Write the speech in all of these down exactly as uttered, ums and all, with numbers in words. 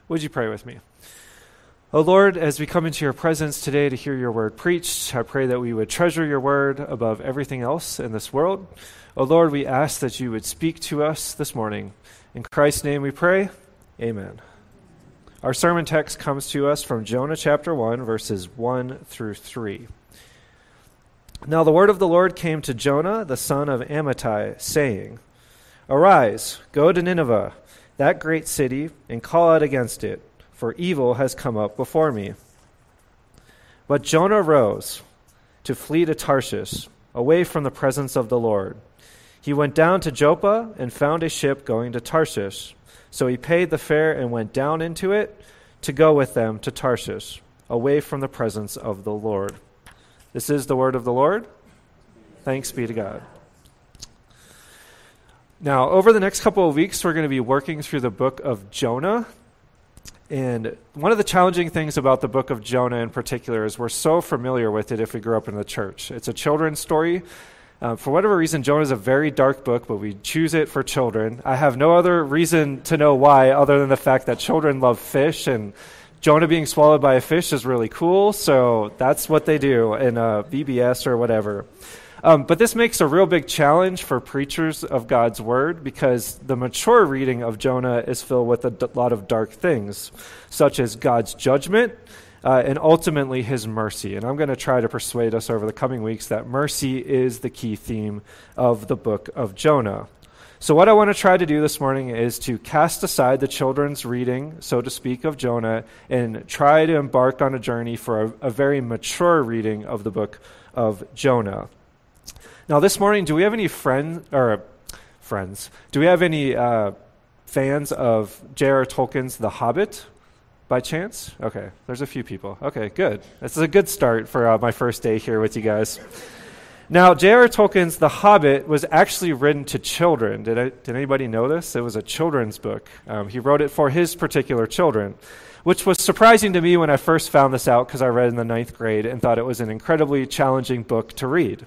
Would you pray with me? O Lord, as we come into your presence today to hear your word preached, I pray that we would treasure your word above everything else in this world. O Lord, we ask that you would speak to us this morning. In Christ's name we pray, amen. Our sermon text comes to us from Jonah chapter one, verses one through three. Now the word of the Lord came to Jonah, the son of Amittai, saying, Arise, go to Nineveh, that great city, and call out against it, for evil has come up before me. But Jonah rose to flee to Tarshish, away from the presence of the Lord. He went down to Joppa and found a ship going to Tarshish. So he paid the fare and went down into it to go with them to Tarshish, away from the presence of the Lord. This is the word of the Lord. Thanks be to God. Now, over the next couple of weeks, we're going to be working through the book of Jonah. And one of the challenging things about the book of Jonah in particular is we're so familiar with it if we grew up in the church. It's a children's story. Uh, for whatever reason, Jonah is a very dark book, but we choose it for children. I have no other reason to know why other than the fact that children love fish, and Jonah being swallowed by a fish is really cool, so that's what they do in uh, V B S or whatever. Um, but this makes a real big challenge for preachers of God's word because the mature reading of Jonah is filled with a d- lot of dark things, such as God's judgment uh, and ultimately his mercy. And I'm going to try to persuade us over the coming weeks that mercy is the key theme of the book of Jonah. So what I want to try to do this morning is to cast aside the children's reading, so to speak, of Jonah and try to embark on a journey for a, a very mature reading of the book of Jonah. Now, this morning, do we have any friends, or friends, do we have any uh, fans of J R R Tolkien's The Hobbit, by chance? Okay, there's a few people. Okay, good. This is a good start for uh, my first day here with you guys. Now, J R R Tolkien's The Hobbit was actually written to children. Did I, did anybody know this? It was a children's book. Um, he wrote it for his particular children, which was surprising to me when I first found this out because I read in the ninth grade and thought it was an incredibly challenging book to read.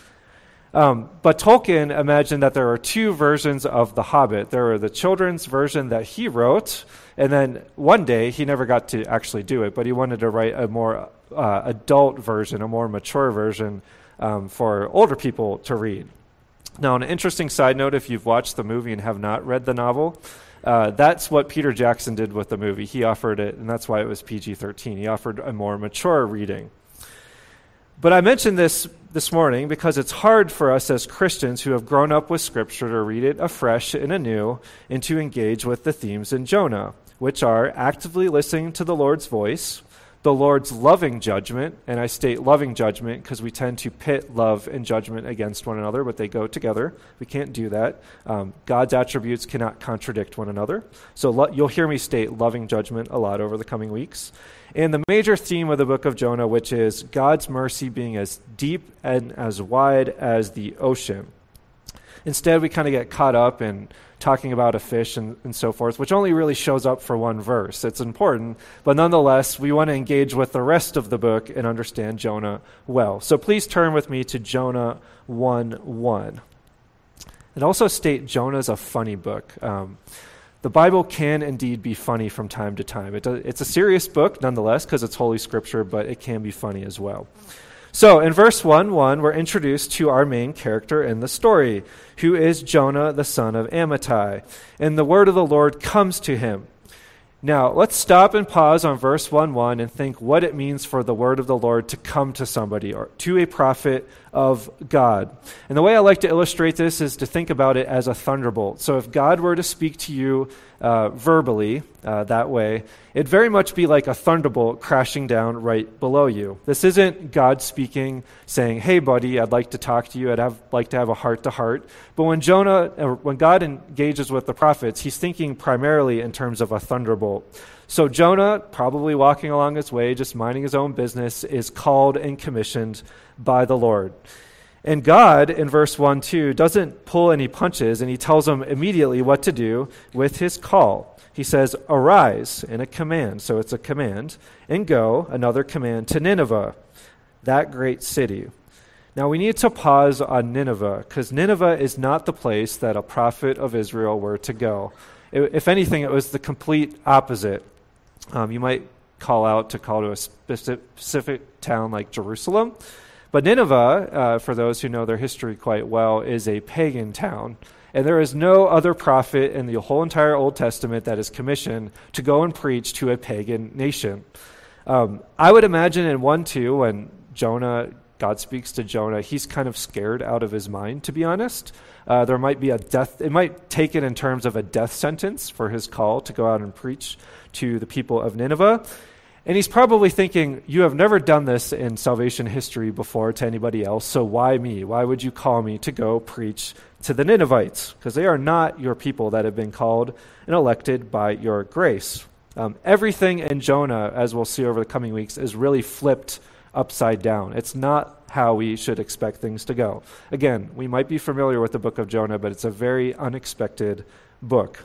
Um, but Tolkien imagined that there were two versions of The Hobbit. There were the children's version that he wrote, and then one day, he never got to actually do it, but he wanted to write a more uh, adult version, a more mature version um, for older people to read. Now, an interesting side note, if you've watched the movie and have not read the novel, uh, that's what Peter Jackson did with the movie. He offered it, and that's why it was P G thirteen. He offered a more mature reading. But I mentioned this this morning because it's hard for us as Christians who have grown up with Scripture to read it afresh and anew and to engage with the themes in Jonah, which are actively listening to the Lord's voice, the Lord's loving judgment, and I state loving judgment because we tend to pit love and judgment against one another, but they go together. We can't do that. Um, God's attributes cannot contradict one another. So lo- you'll hear me state loving judgment a lot over the coming weeks. And the major theme of the book of Jonah, which is God's mercy being as deep and as wide as the ocean. Instead, we kind of get caught up in talking about a fish and, and so forth, which only really shows up for one verse. It's important, but nonetheless, we want to engage with the rest of the book and understand Jonah well. So please turn with me to Jonah one one. And also state Jonah's a funny book. Um, The Bible can indeed be funny from time to time. It does, it's a serious book, nonetheless, because it's Holy Scripture, but it can be funny as well. So, in verse one one, we're introduced to our main character in the story, who is Jonah, the son of Amittai. And the word of the Lord comes to him. Now, let's stop and pause on verse one one and think what it means for the word of the Lord to come to somebody or to a prophet of God. And the way I like to illustrate this is to think about it as a thunderbolt. So if God were to speak to you uh, verbally uh, that way, it'd very much be like a thunderbolt crashing down right below you. This isn't God speaking, saying, hey, buddy, I'd like to talk to you. I'd have, like to have a heart-to-heart. But when Jonah, or when God engages with the prophets, he's thinking primarily in terms of a thunderbolt. So Jonah, probably walking along his way, just minding his own business, is called and commissioned by the Lord. And God, in verse one two, doesn't pull any punches, and he tells him immediately what to do with his call. He says, arise, in a command, so it's a command, and go, another command, to Nineveh, that great city. Now we need to pause on Nineveh, because Nineveh is not the place that a prophet of Israel were to go. If anything, it was the complete opposite. Um, you might call out to call to a specific town like Jerusalem. But Nineveh, uh, for those who know their history quite well, is a pagan town. And there is no other prophet in the whole entire Old Testament that is commissioned to go and preach to a pagan nation. Um, I would imagine in one two, when Jonah, God speaks to Jonah, he's kind of scared out of his mind, to be honest. Uh, there might be a death, it might take it in terms of a death sentence for his call to go out and preach to the people of Nineveh. And he's probably thinking, you have never done this in salvation history before to anybody else, so why me? Why would you call me to go preach to the Ninevites? Because they are not your people that have been called and elected by your grace. Um, everything in Jonah, as we'll see over the coming weeks, is really flipped upside down. It's not how we should expect things to go. Again, we might be familiar with the book of Jonah, but it's a very unexpected book.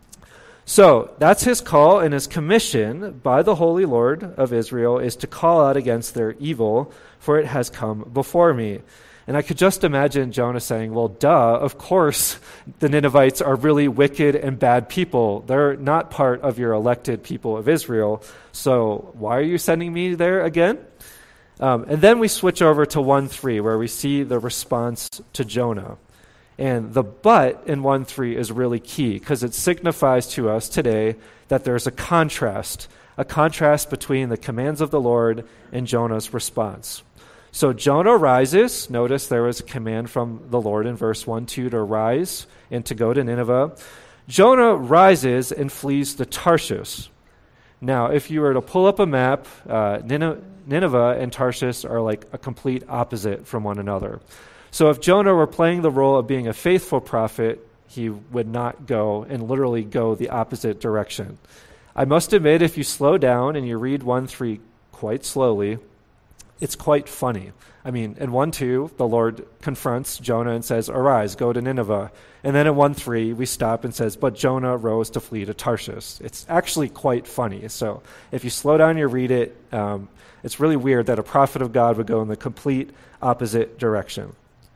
So that's his call, and his commission by the Holy Lord of Israel is to call out against their evil, for it has come before me. And I could just imagine Jonah saying, well, duh, of course the Ninevites are really wicked and bad people. They're not part of your elected people of Israel. So why are you sending me there again? Um, and then we switch over to one three, where we see the response to Jonah. And the but in one three is really key, because it signifies to us today that there's a contrast, a contrast between the commands of the Lord and Jonah's response. So Jonah rises. Notice there was a command from the Lord in verse one two to rise and to go to Nineveh. Jonah rises and flees to Tarshish. Now, if you were to pull up a map, uh, Nineveh and Tarshish are like a complete opposite from one another. So if Jonah were playing the role of being a faithful prophet, he would not go and literally go the opposite direction. I must admit, if you slow down and you read one three quite slowly, it's quite funny. I mean, in one two, the Lord confronts Jonah and says, arise, go to Nineveh. And then in one three, we stop and says, but Jonah rose to flee to Tarshish. It's actually quite funny. So if you slow down and you read it, um, it's really weird that a prophet of God would go in the complete opposite direction.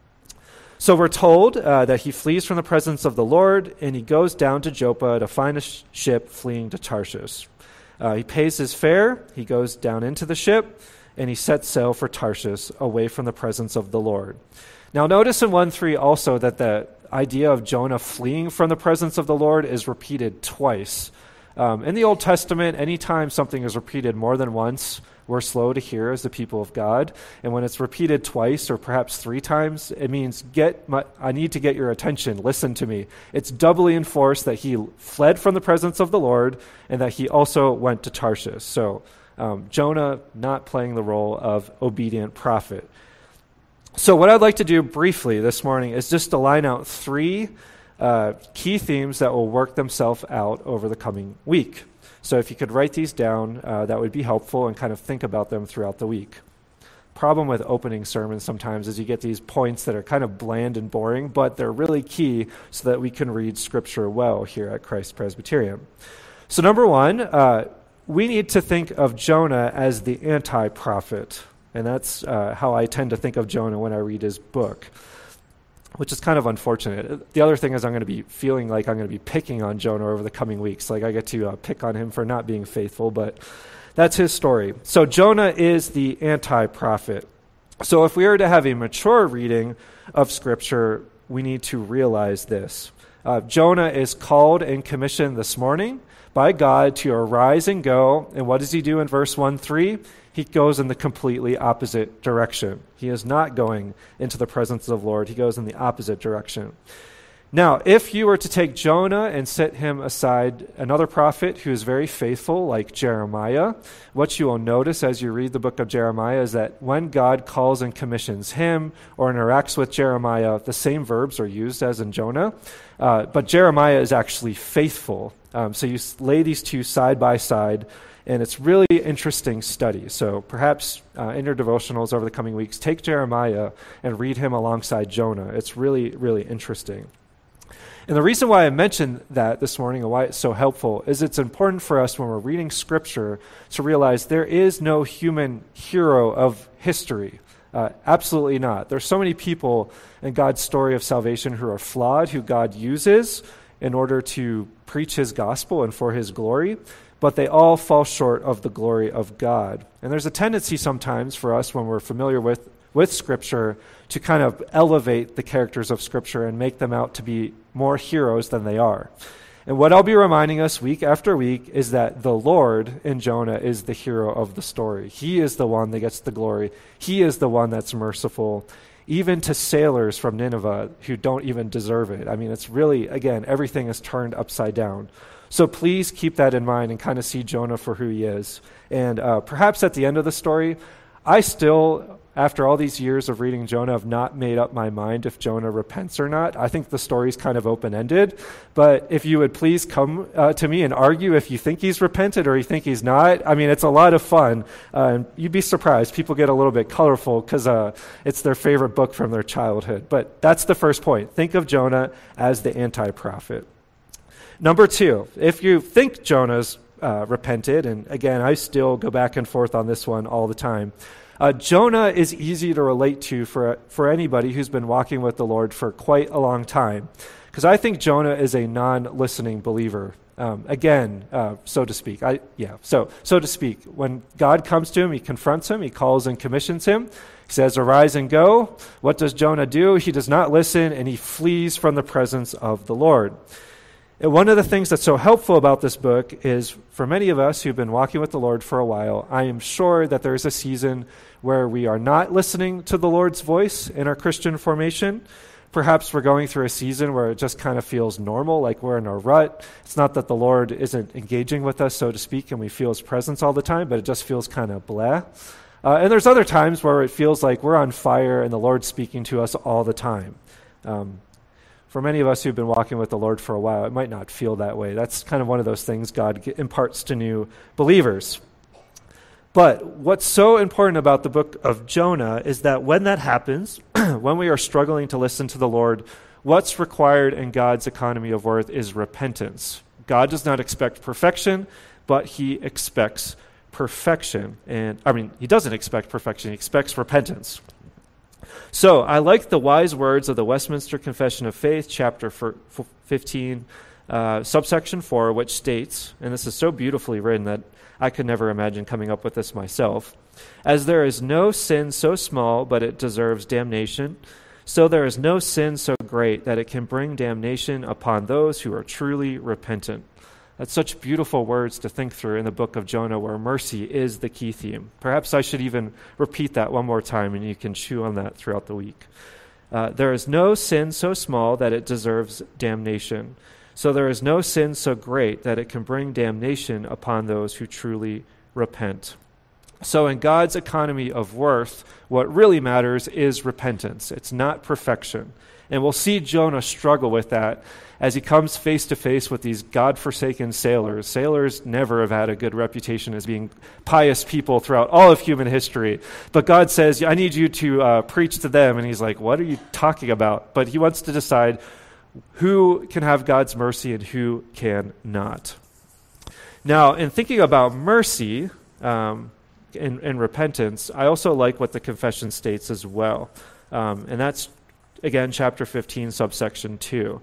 So we're told uh, that he flees from the presence of the Lord, and he goes down to Joppa to find a sh- ship fleeing to Tarshish. Uh, he pays his fare, he goes down into the ship, and he sets sail for Tarshish, away from the presence of the Lord. Now notice in one three also that the idea of Jonah fleeing from the presence of the Lord is repeated twice. Um, in the Old Testament, anytime something is repeated more than once, we're slow to hear as the people of God. And when it's repeated twice or perhaps three times, it means, get my, I need to get your attention. Listen to me. It's doubly enforced that he fled from the presence of the Lord and that he also went to Tarshish. So um, Jonah not playing the role of obedient prophet. So what I'd like to do briefly this morning is just to line out three uh, key themes that will work themselves out over the coming week. So if you could write these down, uh, that would be helpful, and kind of think about them throughout the week. Problem with opening sermons sometimes is you get these points that are kind of bland and boring, but they're really key so that we can read Scripture well here at Christ Presbyterian. So number one, uh, we need to think of Jonah as the anti-prophet, and that's uh, how I tend to think of Jonah when I read his book, which is kind of unfortunate. The other thing is I'm going to be feeling like I'm going to be picking on Jonah over the coming weeks. Like I get to uh, pick on him for not being faithful, but that's his story. So Jonah is the anti-prophet. So if we were to have a mature reading of Scripture, we need to realize this. Uh, Jonah is called and commissioned this morning by God to arise and go. And what does he do in verse one three? He goes in the completely opposite direction. He is not going into the presence of the Lord. He goes in the opposite direction. Now, if you were to take Jonah and set him aside another prophet who is very faithful, like Jeremiah, what you will notice as you read the book of Jeremiah is that when God calls and commissions him or interacts with Jeremiah, the same verbs are used as in Jonah. Uh, but Jeremiah is actually faithful. Um, so you lay these two side by side, and it's really interesting study. So perhaps uh, in your devotionals over the coming weeks, take Jeremiah and read him alongside Jonah. It's really, really interesting. And the reason why I mentioned that this morning and why it's so helpful is it's important for us when we're reading Scripture to realize there is no human hero of history. Uh, absolutely not. There's so many people in God's story of salvation who are flawed, who God uses, in order to preach his gospel and for his glory, but they all fall short of the glory of God. And there's a tendency sometimes for us when we're familiar with, with Scripture to kind of elevate the characters of Scripture and make them out to be more heroes than they are. And what I'll be reminding us week after week is that the Lord in Jonah is the hero of the story. He is the one that gets the glory. He is the one that's merciful, even to sailors from Nineveh who don't even deserve it. I mean, it's really, again, everything is turned upside down. So please keep that in mind and kind of see Jonah for who he is. And uh, perhaps at the end of the story, I still, after all these years of reading Jonah, have not made up my mind if Jonah repents or not. I think the story's kind of open-ended. But if you would please come uh, to me and argue if you think he's repented or you think he's not. I mean, it's a lot of fun. Uh, you'd be surprised. People get a little bit colorful because uh, it's their favorite book from their childhood. But that's the first point. Think of Jonah as the anti-prophet. Number two, if you think Jonah's uh, repented, and again, I still go back and forth on this one all the time, uh, Jonah is easy to relate to for for anybody who's been walking with the Lord for quite a long time, because I think Jonah is a non-listening believer. Um, again, uh, so to speak. I yeah, so so to speak. When God comes to him, he confronts him, he calls and commissions him. He says, "Arise and go." What does Jonah do? He does not listen, and he flees from the presence of the Lord. And one of the things that's so helpful about this book is, for many of us who've been walking with the Lord for a while, I am sure that there's a season where we are not listening to the Lord's voice in our Christian formation. Perhaps we're going through a season where it just kind of feels normal, like we're in a rut. It's not that the Lord isn't engaging with us, so to speak, and we feel his presence all the time, but it just feels kind of blah. Uh, and there's other times where it feels like we're on fire and the Lord's speaking to us all the time. Um, For many of us who've been walking with the Lord for a while, it might not feel that way. That's kind of one of those things God imparts to new believers. But what's so important about the book of Jonah is that when that happens, when we are struggling to listen to the Lord, what's required in God's economy of worth is repentance. God does not expect perfection, but he expects perfection. And I mean, he doesn't expect perfection, he expects repentance. So I like the wise words of the Westminster Confession of Faith, chapter fifteen, uh, subsection four, which states, and this is so beautifully written that I could never imagine coming up with this myself, "As there is no sin so small but it deserves damnation, so there is no sin so great that it can bring damnation upon those who are truly repentant." That's such beautiful words to think through in the book of Jonah, where mercy is the key theme. Perhaps I should even repeat that one more time, and you can chew on that throughout the week. Uh, there is no sin so small that it deserves damnation. So there is no sin so great that it can bring damnation upon those who truly repent. So in God's economy of worth, what really matters is repentance. It's not perfection. And we'll see Jonah struggle with that as he comes face to face with these God-forsaken sailors. Sailors never have had a good reputation as being pious people throughout all of human history. But God says, I need you to uh, preach to them. And he's like, what are you talking about? But he wants to decide who can have God's mercy and who can not. Now, in thinking about mercy um, and, and repentance, I also like what the confession states as well. Um, and that's, again, chapter fifteen, subsection two.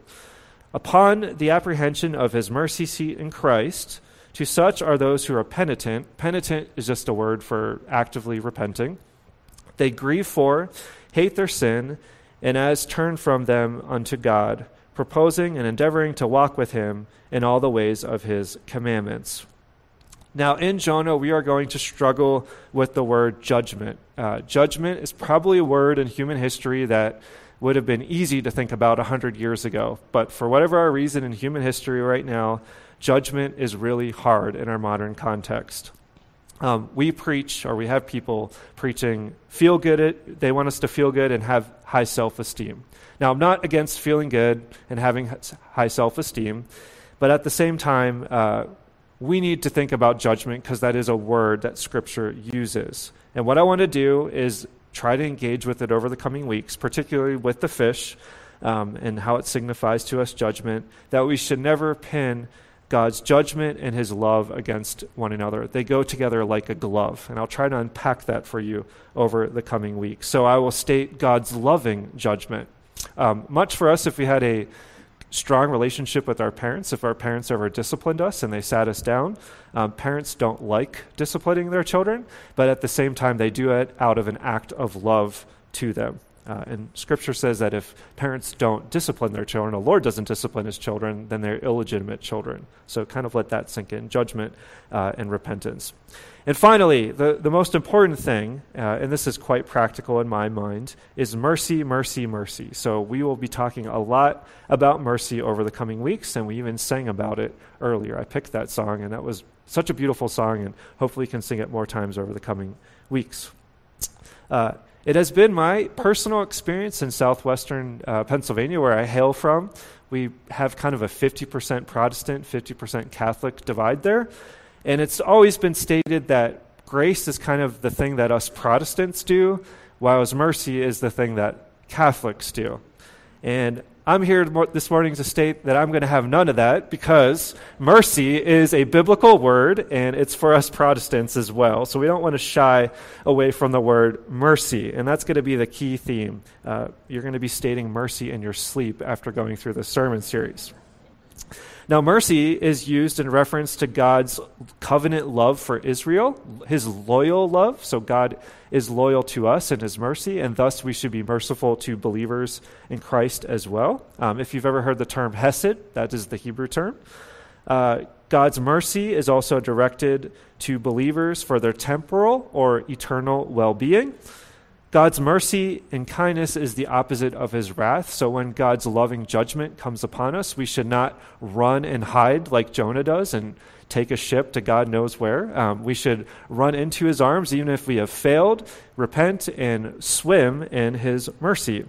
Upon the apprehension of his mercy seat in Christ, to such are those who are penitent. Penitent is just a word for actively repenting. They grieve for, hate their sin, and as turn from them unto God, proposing and endeavoring to walk with him in all the ways of his commandments. Now, in Jonah, we are going to struggle with the word judgment. Uh, judgment is probably a word in human history that would have been easy to think about one hundred years ago. But for whatever our reason in human history right now, judgment is really hard in our modern context. Um, we preach, or we have people preaching, feel good. It, they want us to feel good and have high self-esteem. Now, I'm not against feeling good and having high self-esteem, but at the same time, uh, we need to think about judgment because that is a word that Scripture uses. And what I want to do is try to engage with it over the coming weeks, particularly with the fish um, and how it signifies to us judgment, that we should never pin God's judgment and his love against one another. They go together like a glove, and I'll try to unpack that for you over the coming weeks. So I will state God's loving judgment. Um, much for us if we had a strong relationship with our parents if our parents ever disciplined us and they sat us down. Um, parents don't like disciplining their children, but at the same time, they do it out of an act of love to them. Uh, and Scripture says that if parents don't discipline their children, the Lord doesn't discipline his children, then they're illegitimate children. So kind of let that sink in, judgment uh, and repentance. And finally, the, the most important thing, uh, and this is quite practical in my mind, is mercy, mercy, mercy. So we will be talking a lot about mercy over the coming weeks, and we even sang about it earlier. I picked that song, and that was such a beautiful song, and hopefully can sing it more times over the coming weeks. Uh, it has been my personal experience in southwestern uh, Pennsylvania, where I hail from. We have kind of a fifty percent Protestant, fifty percent Catholic divide there. And it's always been stated that grace is kind of the thing that us Protestants do, whereas mercy is the thing that Catholics do. And I'm here this morning to state that I'm going to have none of that, because mercy is a biblical word, and it's for us Protestants as well. So we don't want to shy away from the word mercy, and that's going to be the key theme. Uh, you're going to be stating mercy in your sleep after going through this sermon series. Now, mercy is used in reference to God's covenant love for Israel, his loyal love. So God is loyal to us in his mercy, and thus we should be merciful to believers in Christ as well. Um, if you've ever heard the term hesed, that is the Hebrew term. Uh, God's mercy is also directed to believers for their temporal or eternal well-being. God's mercy and kindness is the opposite of his wrath. So when God's loving judgment comes upon us, we should not run and hide like Jonah does and take a ship to God knows where. Um, we should run into his arms even if we have failed, repent, and swim in his mercy.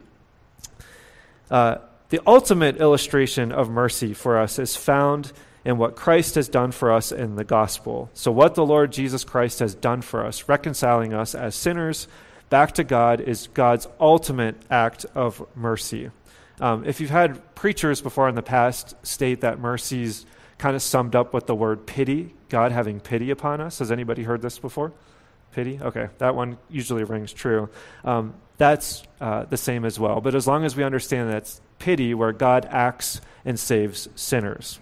Uh, the ultimate illustration of mercy for us is found in what Christ has done for us in the gospel. So what the Lord Jesus Christ has done for us, reconciling us as sinners back to God, is God's ultimate act of mercy. Um, if you've had preachers before in the past state that mercy's kind of summed up with the word pity, God having pity upon us. Has anybody heard this before? Pity? Okay, that one usually rings true. Um, that's uh, the same as well. But as long as we understand that's pity, where God acts and saves sinners.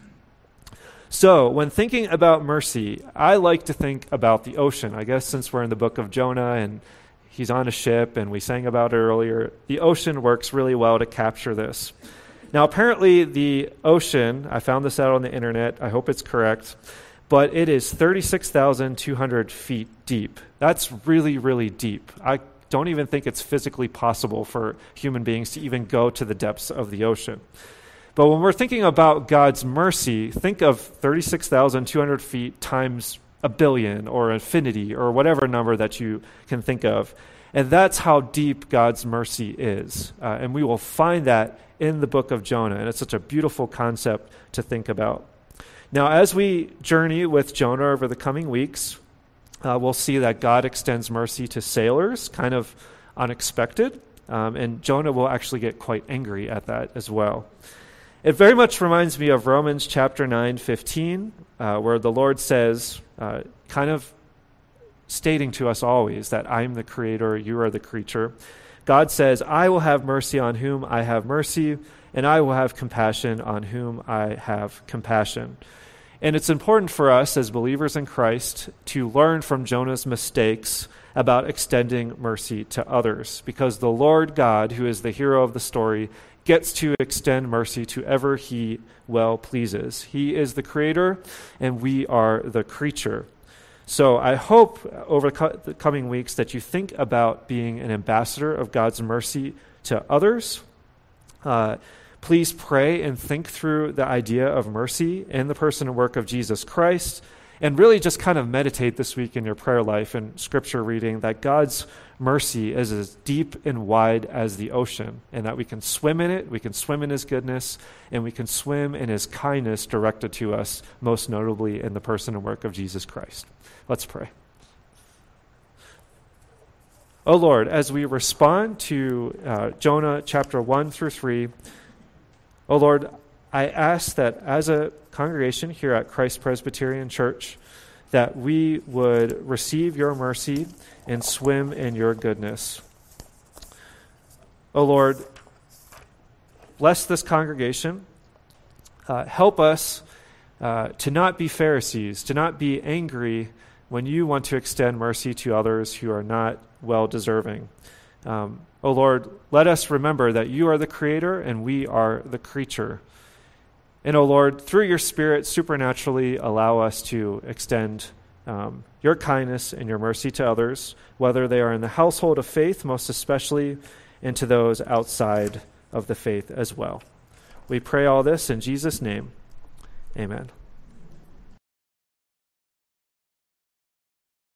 So when thinking about mercy, I like to think about the ocean. I guess since we're in the book of Jonah and he's on a ship, and we sang about it earlier, the ocean works really well to capture this. Now, apparently the ocean, I found this out on the internet, I hope it's correct, but it is thirty-six thousand two hundred feet deep. That's really, really deep. I don't even think it's physically possible for human beings to even go to the depths of the ocean. But when we're thinking about God's mercy, think of thirty-six thousand two hundred feet times a billion or infinity or whatever number that you can think of. And that's how deep God's mercy is. Uh, and we will find that in the book of Jonah. And it's such a beautiful concept to think about. Now, as we journey with Jonah over the coming weeks, uh, we'll see that God extends mercy to sailors, kind of unexpected. Um, and Jonah will actually get quite angry at that as well. It very much reminds me of Romans chapter nine fifteen, uh, where the Lord says, uh, kind of stating to us always that I'm the creator, you are the creature. God says, I will have mercy on whom I have mercy, and I will have compassion on whom I have compassion. And it's important for us as believers in Christ to learn from Jonah's mistakes about extending mercy to others, because the Lord God, who is the hero of the story, gets to extend mercy to whoever he well pleases. He is the creator, and we are the creature. So I hope over the coming weeks that you think about being an ambassador of God's mercy to others. Uh, please pray and think through the idea of mercy in the person and work of Jesus Christ, and really just kind of meditate this week in your prayer life and scripture reading that God's mercy is as deep and wide as the ocean, and that we can swim in it, we can swim in his goodness, and we can swim in his kindness directed to us, most notably in the person and work of Jesus Christ. Let's pray. Oh Lord, as we respond to uh, Jonah chapter one through three, oh Lord, I ask that as a congregation here at Christ Presbyterian Church, that we would receive your mercy and swim in your goodness. Oh Lord, bless this congregation. Uh, help us uh, to not be Pharisees, to not be angry when you want to extend mercy to others who are not well deserving. Um, oh Lord, let us remember that you are the creator and we are the creature. And oh Lord, through your Spirit, supernaturally allow us to extend um, your kindness and your mercy to others, whether they are in the household of faith, most especially, and to those outside of the faith as well. We pray all this in Jesus' name. Amen.